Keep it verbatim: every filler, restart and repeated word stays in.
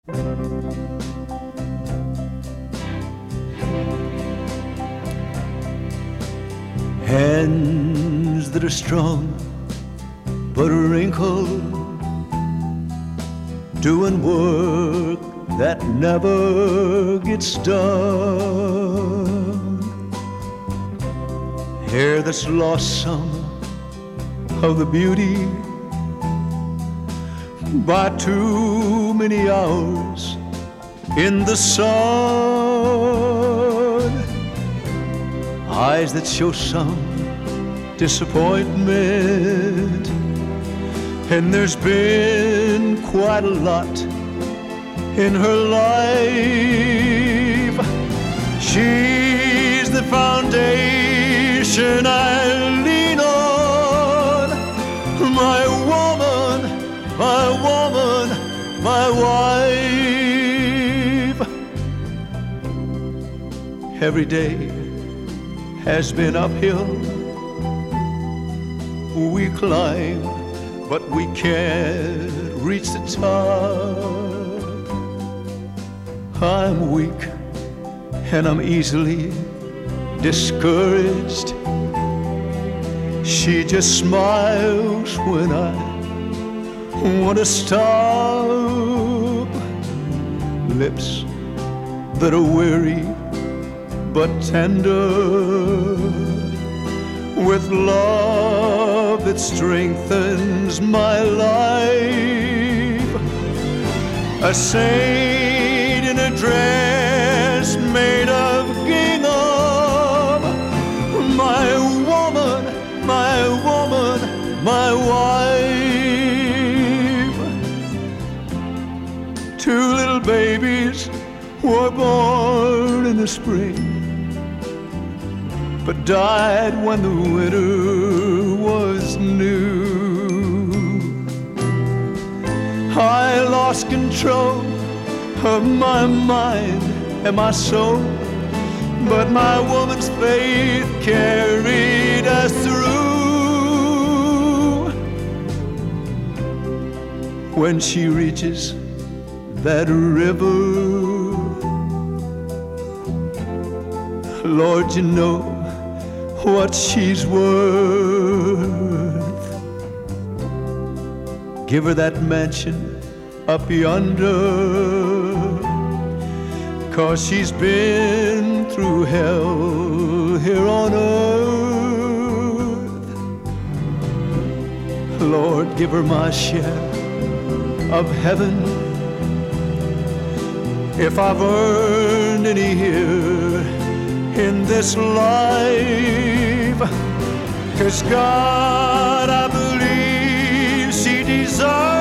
Hands that are strong but wrinkled, doing work that never gets done. Hair that's lost some of the beauty by too many hours in the sun. Eyes that show some disappointment, and there's been quite a lot in her life. She's the foundation I lean on, my woman, my woman, my wife. Every day has been uphill. We climb, but we can't reach the top. I'm weak and I'm easily discouraged. She just smiles when I want to stop. Lips that are weary but tender, with love that strengthens my life. A saint in a dress made of gingham, my woman, my woman, my wife. Two little babies were born in the spring, but died when the winter was new. I lost control of my mind and my soul, but my woman's faith carried us through. When she reaches that river, Lord, you know what she's worth. Give her that mansion up yonder, 'cause she's been through hell here on earth. Lord, give her my share of heaven, if I've earned any here in this life. 'Cause God, I believe she deserves